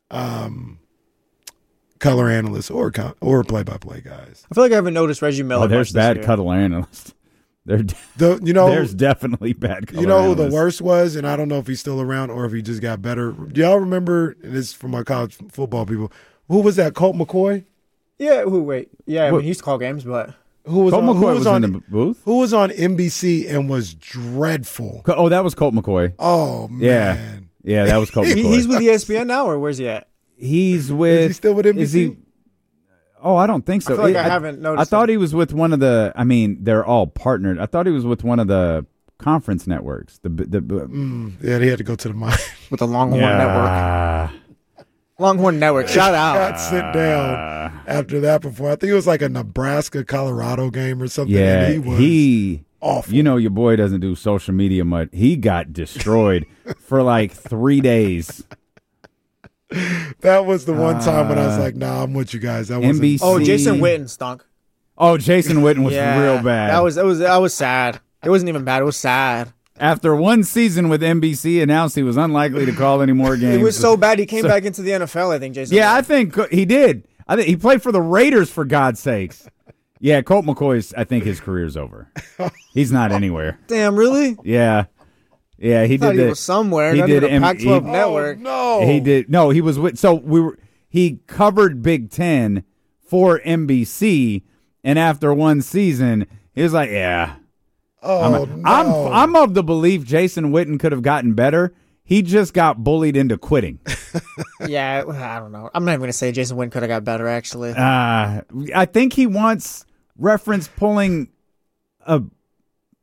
color analysts or play-by-play guys. I feel like I haven't noticed Reggie Miller. There's much this bad year. color analysts. There's definitely bad color You know who the analysts. worst was, and I don't know if he's still around or if he just got better. Do y'all remember, and this is from my college football people, who was that, Colt McCoy? Yeah, I mean, he used to call games, but Who was Colt on, McCoy who was was on in the booth? Who was on NBC and was dreadful? Oh, that was Colt McCoy. Oh, man. Yeah, that was Colt McCoy. he's with ESPN now, or where's he at? He's with. Is he still with NBC? Is he? Oh, I don't think so. I feel like I haven't noticed I thought him. he was with one of the. I mean, they're all partnered. I thought he was with one of the conference networks. Yeah, he had to go to the mine. With the Longhorn Network. Longhorn Network, shout out. Got sent down after that before. I think it was like a Nebraska-Colorado game or something. Yeah, and he was awful. You know, your boy doesn't do social media much. He got destroyed for like 3 days. That was the one time when I was like, "Nah, I'm with you guys." That wasn't. NBC. Oh, Jason Witten stunk. Oh, Jason Witten was Yeah, real bad. That was sad. It wasn't even bad. It was sad. After one season with NBC, announced he was unlikely to call any more games. It was so bad he came back into the NFL. I think Jason. Yeah, Witten. I think he did. I think he played for the Raiders, for God's sakes. Yeah, Colt McCoy's. I think his career's over. He's not anywhere. Damn, really? Yeah, he I thought did. he was somewhere. He Not did. even a Pac-12 Oh, network. no, He did. No, he was with. So he covered Big Ten for NBC, and after one season, he was like, "Yeah, Oh, I'm of the belief Jason Witten could have gotten better. He just got bullied into quitting." Yeah, I don't know. I'm not even going to say Jason Witten could have got better, actually. I think he wants reference pulling a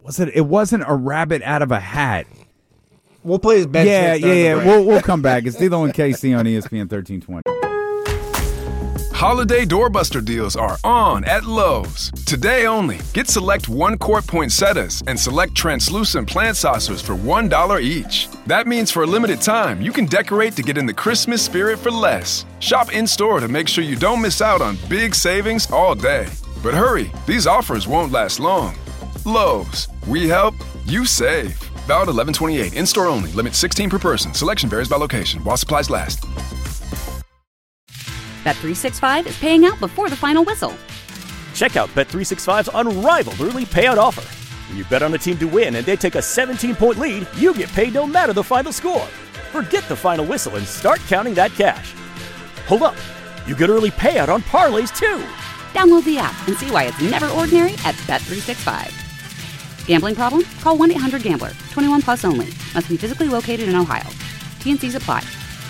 It wasn't a rabbit out of a hat. We'll play his bench. Yeah. We'll come back. It's D'Lo and KC on ESPN 1320. Holiday doorbuster deals are on at Lowe's. Today only, get select 1-quart poinsettias and select translucent plant saucers for $1 each. That means for a limited time, you can decorate to get in the Christmas spirit for less. Shop in-store to make sure you don't miss out on big savings all day. But hurry, these offers won't last long. Lowe's, we help, you save. Valid 11/28, in-store only, limit 16 per person. Selection varies by location, while supplies last. Bet365 is paying out before the final whistle. Check out Bet365's unrivaled early payout offer. When you bet on a team to win and they take a 17-point lead, you get paid no matter the final score. Forget the final whistle and start counting that cash. Hold up. You get early payout on parlays, too. Download the app and see why it's never ordinary at Bet365. Gambling problem? Call 1-800-GAMBLER. 21 plus only. Must be physically located in Ohio. T&Cs apply.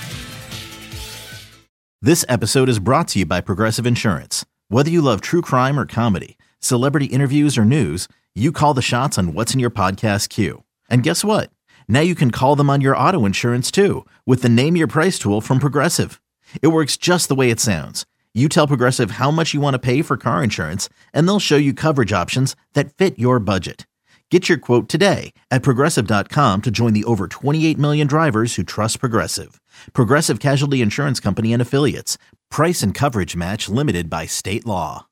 This episode is brought to you by Progressive Insurance. Whether you love true crime or comedy, celebrity interviews or news, you call the shots on what's in your podcast queue. And guess what? Now you can call them on your auto insurance too with the Name Your Price tool from Progressive. It works just the way it sounds. You tell Progressive how much you want to pay for car insurance, and they'll show you coverage options that fit your budget. Get your quote today at Progressive.com to join the over 28 million drivers who trust Progressive. Progressive Casualty Insurance Company and Affiliates. Price and coverage match limited by state law.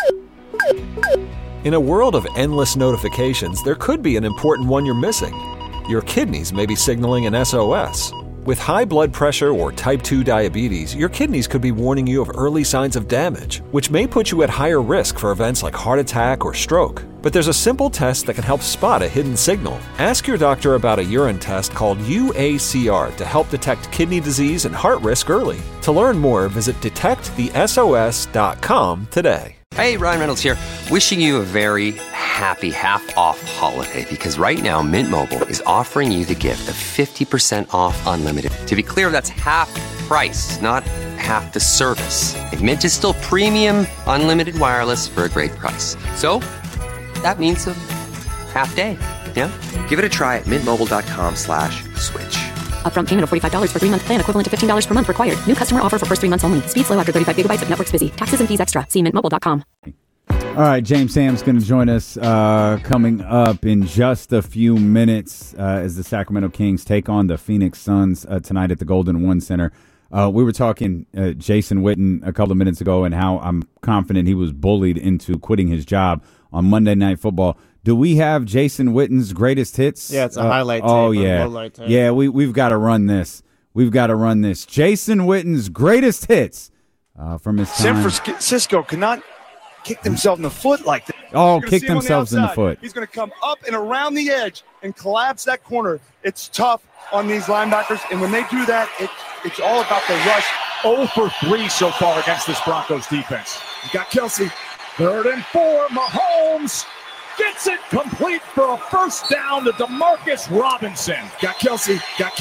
In a world of endless notifications, there could be an important one you're missing. Your kidneys may be signaling an SOS. With high blood pressure or type 2 diabetes, your kidneys could be warning you of early signs of damage, which may put you at higher risk for events like heart attack or stroke. But there's a simple test that can help spot a hidden signal. Ask your doctor about a urine test called UACR to help detect kidney disease and heart risk early. To learn more, visit detectthesos.com today. Hey, Ryan Reynolds here, wishing you a very happy half-off holiday, because right now Mint Mobile is offering you the gift of 50% off unlimited. To be clear, that's half price, not half the service. And Mint is still premium unlimited wireless for a great price. So that means a half day, yeah? Give it a try at mintmobile.com/switch. Upfront payment of $45 for 3-month plan, equivalent to $15 per month required. New customer offer for first 3 months only. Speed slow after 35 gigabytes if network's busy. Taxes and fees extra. See mintmobile.com. All right, James Sam's going to join us coming up in just a few minutes as the Sacramento Kings take on the Phoenix Suns tonight at the Golden One Center. We were talking Jason Witten a couple of minutes ago and how I'm confident he was bullied into quitting his job on Monday Night Football. Do we have Jason Witten's greatest hits? Yeah, it's a highlight tape. Oh, yeah. Tape. Yeah, we've got to run this. Jason Witten's greatest hits from his time. San Francisco cannot kick themselves in the foot like that. Oh, kick themselves in the foot. He's going to come up and around the edge and collapse that corner. It's tough on these linebackers, and when they do that, it's all about the rush. 0 for 3 so far against this Broncos defense. You got Kelsey. 3rd and 4, Mahomes gets it complete for a first down to Demarcus Robinson. Got Kelsey.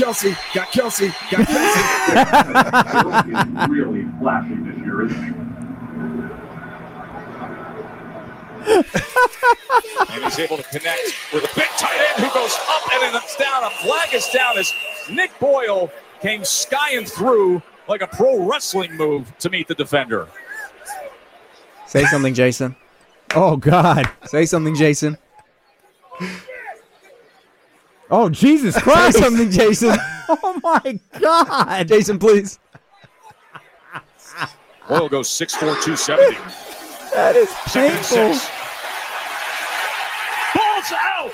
Really flashy this year, isn't he? And he's able to connect with a big tight end who goes up and it's down. A flag is down as Nick Boyle came skying through like a pro wrestling move to meet the defender. Say something, Jason. Oh, God. Say something, Jason. Oh, Jesus Christ. Say something, Jason. Oh, my God. Jason, please. Boyle goes 6'4", 270. That is painful. Ball's out.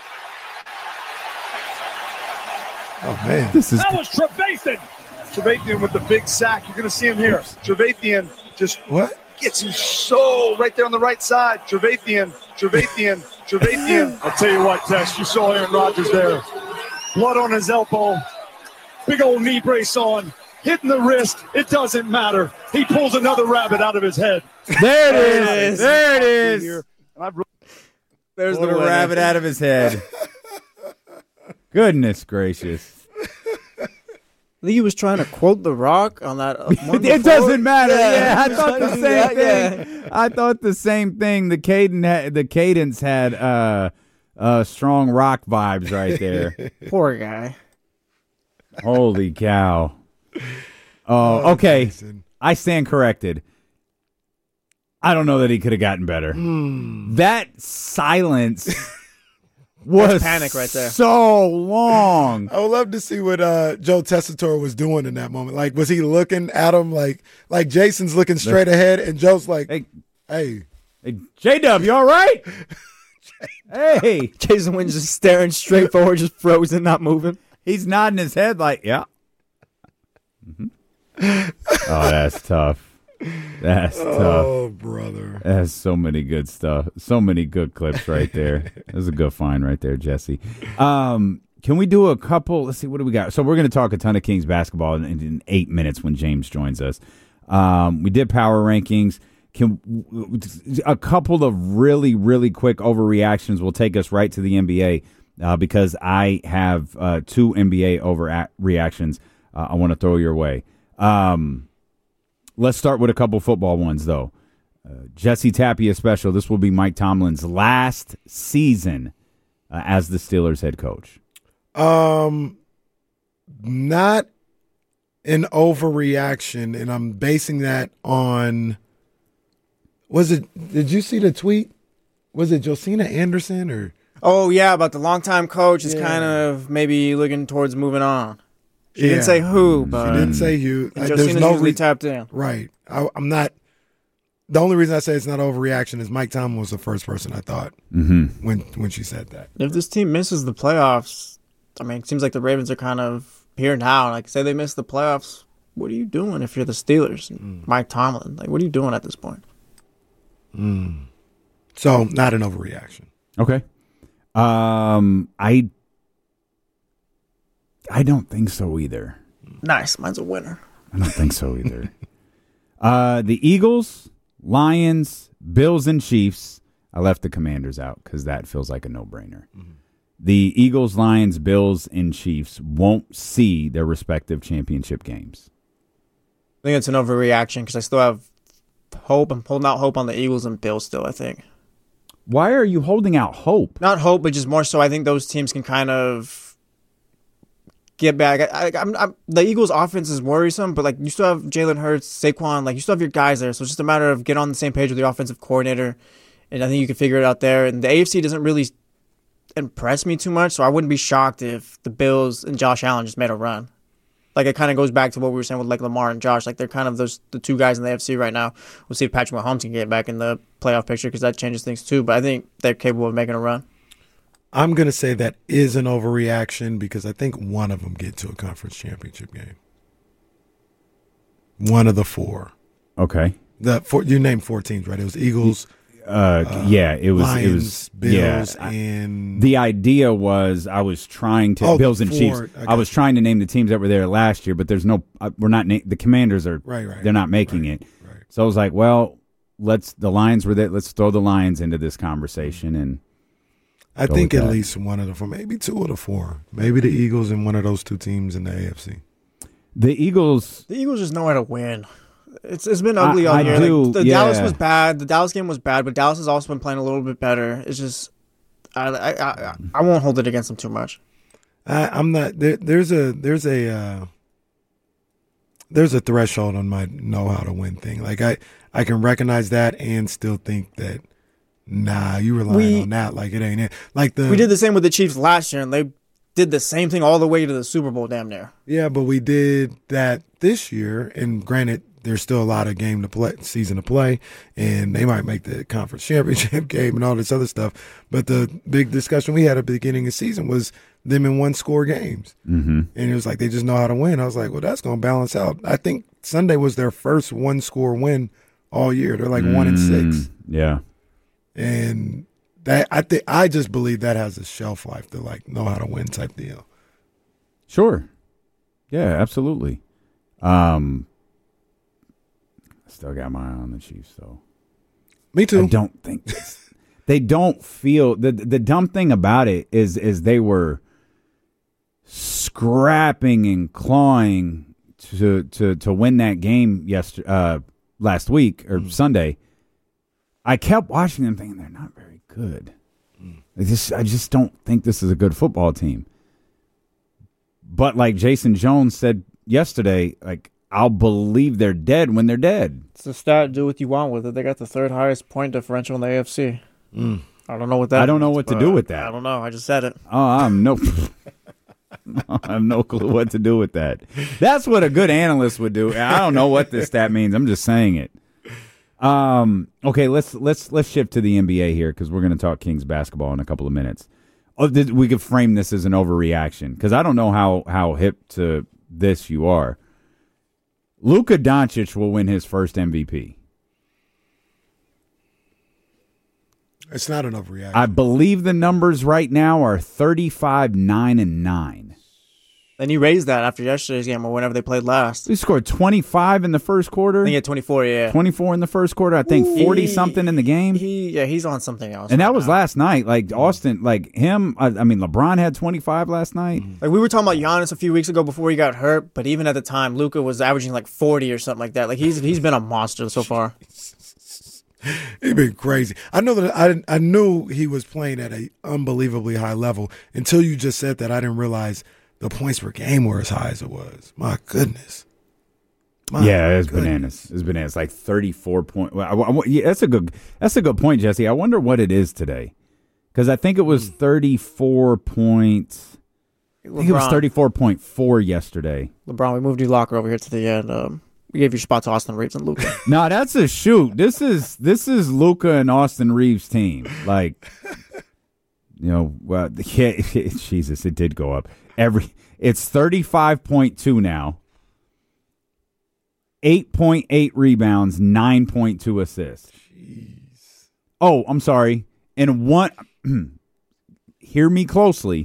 Oh, man. That was Trevathan. Trevathan with the big sack. You're going to see him here. Trevathan just gets him so right there on the right side. Trevathan. I'll tell you what, Tess, you saw Aaron Rodgers there. Blood on his elbow. Big old knee brace on. Hitting the wrist. It doesn't matter. He pulls another rabbit out of his head. There it is. There's the rabbit out of his head. Goodness gracious. I think he was trying to quote The Rock on that one. It doesn't matter. Yeah, I thought the same thing. I thought the same thing. The cadence had strong rock vibes right there. Poor guy. Holy cow. Oh, okay. Jason. I stand corrected. I don't know that he could have gotten better. That silence was panic right there. So long. I would love to see what Joe Tessitore was doing in that moment. Like, was he looking at him like Jason's looking straight ahead, and Joe's like, hey, J-Dub, you all right? Hey. Jason Wynn just staring straight forward, just frozen, not moving. He's nodding his head like, yeah. Mm-hmm. Oh, that's tough. That's tough. Oh, brother. That's so many good stuff. So many good clips right there. That's a good find right there, Jesse. Can we do a couple? Let's see, what do we got? So we're going to talk a ton of Kings basketball in 8 minutes when James joins us. We did power rankings. A couple of really, really quick overreactions will take us right to the NBA because I have 2 NBA overreactions I want to throw your way. Let's start with a couple football ones, though. Jesse Tapia special. This will be Mike Tomlin's last season as the Steelers head coach. Not an overreaction, and I'm basing that on. Did you see the tweet? Was it Josina Anderson or? Oh yeah, about the longtime coach is kind of maybe looking towards moving on. She didn't say who, but she didn't say who. Josina's usually tapped in. Right. I'm not. The only reason I say it's not overreaction is Mike Tomlin was the first person I thought when she said that. If this team misses the playoffs, I mean, it seems like the Ravens are kind of here now. Like, say they miss the playoffs, what are you doing if you're the Steelers? Mike Tomlin, like, what are you doing at this point? So, not an overreaction. Okay. I don't think so either. Nice. Mine's a winner. I don't think so either. The Eagles, Lions, Bills, and Chiefs. I left the Commanders out because that feels like a no-brainer. The Eagles, Lions, Bills, and Chiefs won't see their respective championship games. I think it's an overreaction because I still have hope. I'm holding out hope on the Eagles and Bills still, I think. Why are you holding out hope? Not hope, but just more so I think those teams can kind of get back. The Eagles' offense is worrisome, but like you still have Jalen Hurts, Saquon, like you still have your guys there. So it's just a matter of getting on the same page with the offensive coordinator, and I think you can figure it out there. And the AFC doesn't really impress me too much, so I wouldn't be shocked if the Bills and Josh Allen just made a run. Like it kind of goes back to what we were saying with like Lamar and Josh. Like they're kind of the two guys in the AFC right now. We'll see if Patrick Mahomes can get back in the playoff picture because that changes things too. But I think they're capable of making a run. I'm going to say that is an overreaction because I think one of them get to a conference championship game. One of the 4. Okay. You named 4 teams, right? It was Eagles. It was Lions, Bills, and the idea was I was trying to Bills and 4, Chiefs. I was trying to name the teams that were there last year, but there's no. We're not. The Commanders are. Right. They're not making it. Right. So I was like, well, the Lions were there. Let's throw the Lions into this conversation and. I think at least one of the 4, maybe 2 of the 4, maybe the Eagles and one of those 2 teams in the AFC. The Eagles just know how to win. It's been ugly all year. Like, Dallas was bad. The Dallas game was bad, but Dallas has also been playing a little bit better. It's just I won't hold it against them too much. I'm not. There's a threshold on my know how to win thing. Like I can recognize that and still think that you relying on that like it ain't it. Like we did the same with the Chiefs last year, and they did the same thing all the way to the Super Bowl damn near. Yeah, but we did that this year, and granted, there's still a lot of season to play, and they might make the conference championship game and all this other stuff. But the big discussion we had at the beginning of the season was them in 1-score games. And it was like they just know how to win. I was like, well, that's going to balance out. I think Sunday was their first 1-score win all year. They're like 1-6. Yeah. And that I just believe that has a shelf life to like know how to win type deal. Sure. Yeah, absolutely. Still got my eye on the Chiefs, though. Me too. I don't think they don't feel the dumb thing about it is they were scrapping and clawing to win that game last week or Sunday. I kept watching them thinking they're not very good. I just don't think this is a good football team. But like Jason Jones said yesterday, like, I'll believe they're dead when they're dead. It's a stat. Do what you want with it. They got the third highest point differential in the AFC. I don't know what that I don't know means, what to do with that. I don't know. I just said it. Oh, I have no clue what to do with that. That's what a good analyst would do. I don't know what this stat means. I'm just saying it. Okay, let's shift to the NBA here because we're going to talk Kings basketball in a couple of minutes. We could frame this as an overreaction because I don't know how hip to this you are. Luka Doncic will win his first MVP. It's not an overreaction. I believe the numbers right now are 35, 9, and 9. And he raised that after yesterday's game or whenever they played last. He scored 25 in the first quarter. I think he had 24, yeah. 24 in the first quarter. I think 40-something in the game. He's on something else. And that was last night. Like, Austin, like him, I mean, LeBron had 25 last night. Like, we were talking about Giannis a few weeks ago before he got hurt, but even at the time, Luka was averaging like 40 or something like that. Like, he's been a monster so far. He's been crazy. I know that I knew he was playing at an unbelievably high level. Until you just said that, I didn't realize the points per game were as high as it was. My goodness. It's bananas. It's bananas. Like 34 points. Yeah, that's a good point, Jesse. I wonder what it is today, because I think it was 34 points. I think it was 34.4 yesterday. LeBron, we moved your locker over here to the end. We gave your spot to Austin Reeves and Luka. No, that's a shoot. This is Luka and Austin Reeves' team. Like, Jesus, it did go up. It's 35.2 now. 8.8 rebounds, 9.2 assists. Jeez. Oh, I'm sorry. And hear me closely.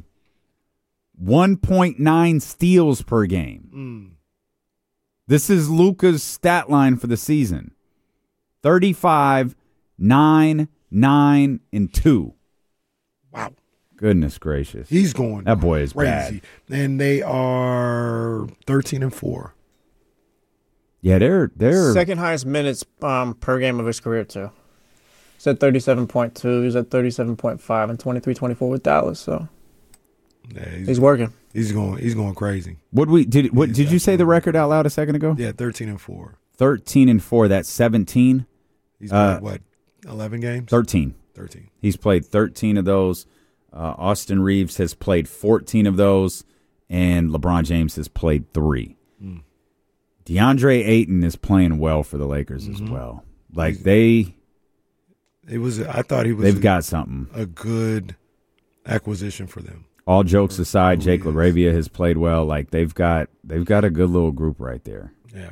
1.9 steals per game. This is Luka's stat line for the season. 35, 9, 9, and 2. Wow. Goodness gracious. He's going That boy is crazy. bad. And they are 13-4. Yeah, they're second highest minutes per game of his career too. He's at 37.2. He's at 37.5 and 23-24 with Dallas. So yeah, he's working. He's going crazy. Did you say the record out loud a second ago? Yeah, 13-4. 13-4. That's 17. He's played 11 games? 13. He's played 13 of those. Austin Reeves has played 14 of those, and LeBron James has played 3. DeAndre Ayton is playing well for the Lakers as well. Like they've got something. A good acquisition for them. All jokes aside, Jake LaRavia has played well. Like they've got a good little group right there. Yeah.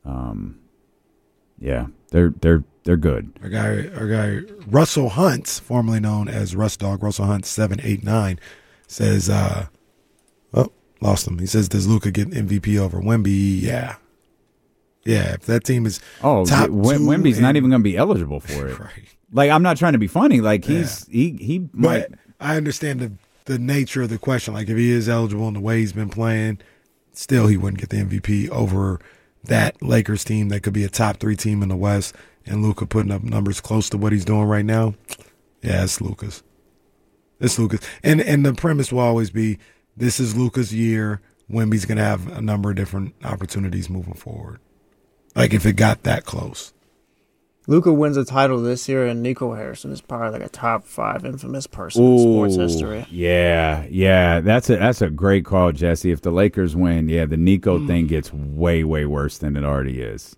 They're good. Our guy Russell Hunt, formerly known as Russ Dog, Russell Hunt 789 says lost him. He says, does Luka get MVP over Wemby? Yeah. Yeah, if that team is top Wemby's not even going to be eligible for it. Right. Like, I'm not trying to be funny. Like, he might. But I understand the nature of the question. Like, if he is eligible in the way he's been playing, still he wouldn't get the MVP over that Lakers team that could be a top 3 team in the West, and Luka putting up numbers close to what he's doing right now. Yeah, it's Luka's. It's Luka's. And the premise will always be, this is Luka's year. Wemby's going to have a number of different opportunities moving forward. Like, if it got that close. Luka wins a title this year, and Nico Harrison is probably like a top 5 infamous person in sports history. Yeah. That's a great call, Jesse. If the Lakers win, the Nico thing gets way, way worse than it already is.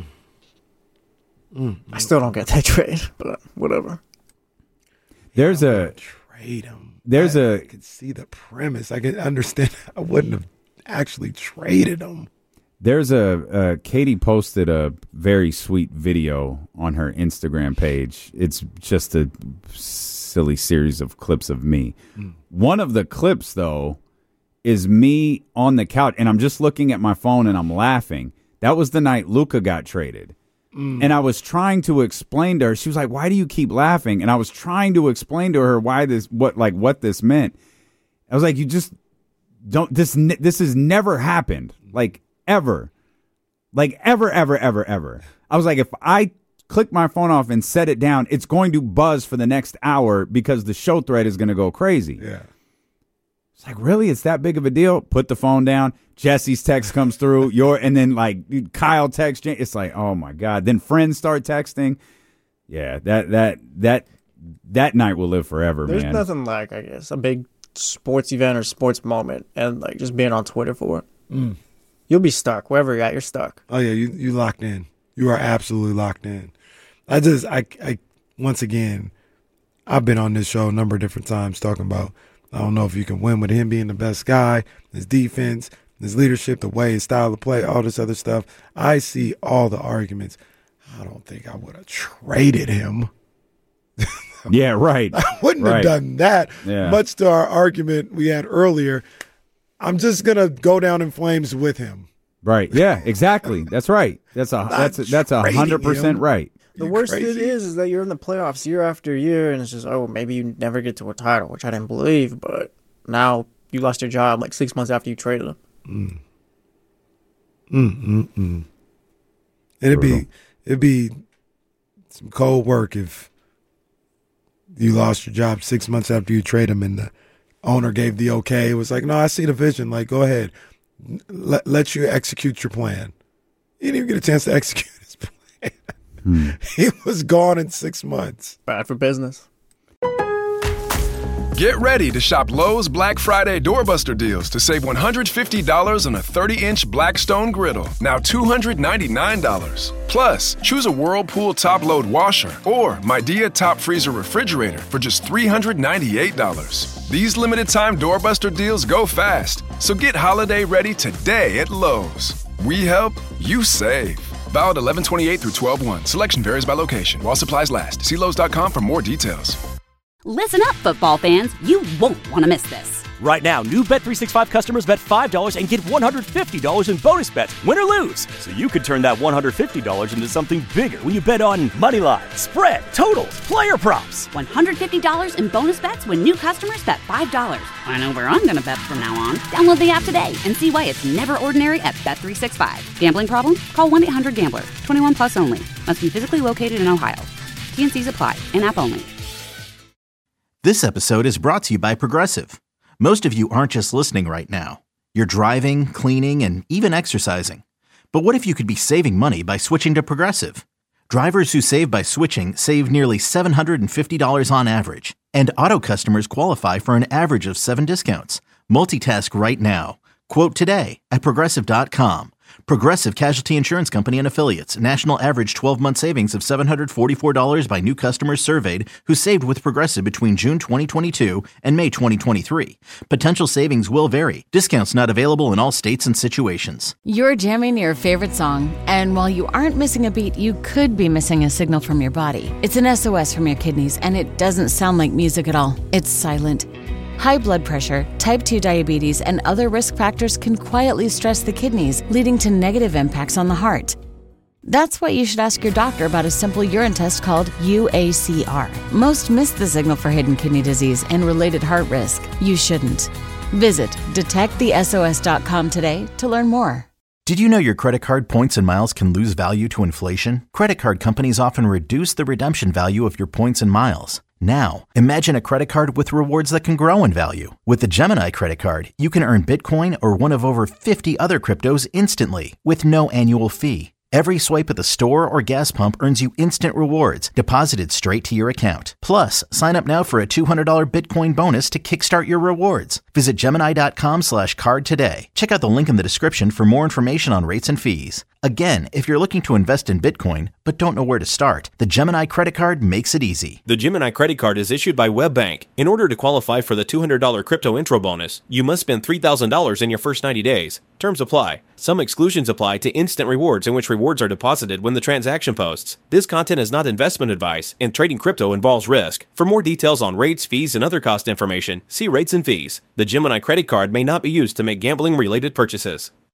I still don't get that trade, but whatever. Trade him. I could see the premise. I could understand. I wouldn't have actually traded him. There's Katie posted a very sweet video on her Instagram page. It's just a silly series of clips of me. One of the clips, though, is me on the couch, and I'm just looking at my phone and I'm laughing. That was the night Luka got traded. And I was trying to explain to her. She was like, "Why do you keep laughing?" And I was trying to explain to her what this meant. I was like, "You just don't. This has never happened. Like ever. I was like, if I click my phone off and set it down, it's going to buzz for the next hour because the show thread is going to go crazy. Yeah. It's like, really? It's that big of a deal? Put the phone down. Jesse's text comes through. And then like Kyle texts. It's like, oh my God. Then friends start texting. Yeah, that night will live forever, There's man. There's nothing like, I guess, a big sports event or sports moment and like just being on Twitter for it. You'll be stuck. Wherever you're at, you're stuck. Oh, yeah, you locked in. You are absolutely locked in. Once again, I've been on this show a number of different times talking about, I don't know if you can win with him being the best guy, his defense, his leadership, the way, his style of play, all this other stuff. I see all the arguments. I don't think I would have traded him. Yeah, right. I wouldn't have done that. Yeah. Much to our argument we had earlier. I'm just going to go down in flames with him. Right. Yeah, exactly. That's right. That's 100% right. The worst it is that you're in the playoffs year after year, and it's just, oh, maybe you never get to a title, which I didn't believe, but now you lost your job like 6 months after you traded him. And it'd be some cold work if you lost your job 6 months after you trade him and the owner gave the okay. It was like, no, I see the vision. Like, go ahead. Let you execute your plan. He didn't even get a chance to execute his plan. He was gone in 6 months. Bad for business. Get ready to shop Lowe's Black Friday doorbuster deals to save $150 on a 30-inch Blackstone griddle, now $299. Plus, choose a Whirlpool top-load washer or Midea top freezer refrigerator for just $398. These limited-time doorbuster deals go fast, so get holiday ready today at Lowe's. We help, you save. Valid 11/28 through 12/1. Selection varies by location. While supplies last. See Lowe's.com for more details. Listen up, football fans. You won't want to miss this. Right now, new Bet365 customers bet $5 and get $150 in bonus bets, win or lose. So you could turn that $150 into something bigger when you bet on money line, spread, totals, player props. $150 in bonus bets when new customers bet $5. I know where I'm going to bet from now on. Download the app today and see why it's never ordinary at Bet365. Gambling problem? Call 1-800-GAMBLER. 21 plus only. Must be physically located in Ohio. T&Cs apply. In-app only. This episode is brought to you by Progressive. Most of you aren't just listening right now. You're driving, cleaning, and even exercising. But what if you could be saving money by switching to Progressive? Drivers who save by switching save nearly $750 on average. And auto customers qualify for an average of 7 discounts. Multitask right now. Quote today at Progressive.com. Progressive Casualty Insurance Company and Affiliates. National average 12-month savings of $744 by new customers surveyed who saved with Progressive between June 2022 and May 2023. Potential savings will vary. Discounts not available in all states and situations. You're jamming your favorite song, and while you aren't missing a beat, you could be missing a signal from your body. It's an SOS from your kidneys, and it doesn't sound like music at all. It's silent. High blood pressure, type 2 diabetes, and other risk factors can quietly stress the kidneys, leading to negative impacts on the heart. That's why you should ask your doctor about a simple urine test called UACR. Most miss the signal for hidden kidney disease and related heart risk. You shouldn't. Visit detectthesos.com today to learn more. Did you know your credit card points and miles can lose value to inflation? Credit card companies often reduce the redemption value of your points and miles. Now, imagine a credit card with rewards that can grow in value. With the Gemini credit card, you can earn Bitcoin or one of over 50 other cryptos instantly with no annual fee. Every swipe at the store or gas pump earns you instant rewards deposited straight to your account. Plus, sign up now for a $200 Bitcoin bonus to kickstart your rewards. Visit Gemini.com/card today. Check out the link in the description for more information on rates and fees. Again, if you're looking to invest in Bitcoin but don't know where to start, the Gemini credit card makes it easy. The Gemini credit card is issued by WebBank. In order to qualify for the $200 crypto intro bonus, you must spend $3,000 in your first 90 days. Terms apply. Some exclusions apply to instant rewards in which rewards are deposited when the transaction posts. This content is not investment advice, and trading crypto involves risk. For more details on rates, fees, and other cost information, see rates and fees. The Gemini credit card may not be used to make gambling-related purchases.